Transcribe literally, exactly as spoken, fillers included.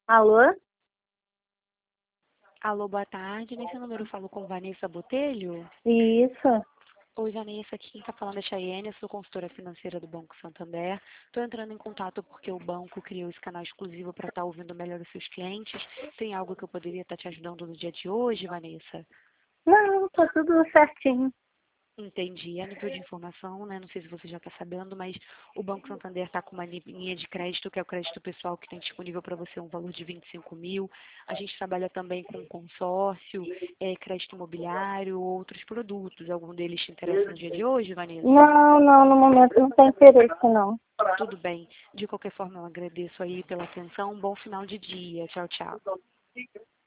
Alô? Alô, boa tarde. Nesse número eu falo com Vanessa Botelho. Isso. Oi, Vanessa, aqui quem está falando é Chayenne, eu sou consultora financeira do Banco Santander. Estou entrando em contato porque o banco criou esse canal exclusivo para estar ouvindo melhor os seus clientes. Tem algo que eu poderia estar te ajudando no dia de hoje, Vanessa? Não, tá tudo certinho. Entendi. A nível de informação, né? Não sei se você já está sabendo, mas o Banco Santander está com uma linha de crédito, que é o crédito pessoal, que tem disponível para você um valor de vinte e cinco mil. A gente trabalha também com consórcio, é, crédito imobiliário, outros produtos. Algum deles te interessa no dia de hoje, Vanessa? Não, não, no momento não tem interesse, não. Tudo bem. De qualquer forma, eu agradeço aí pela atenção. Um bom final de dia. Tchau, tchau.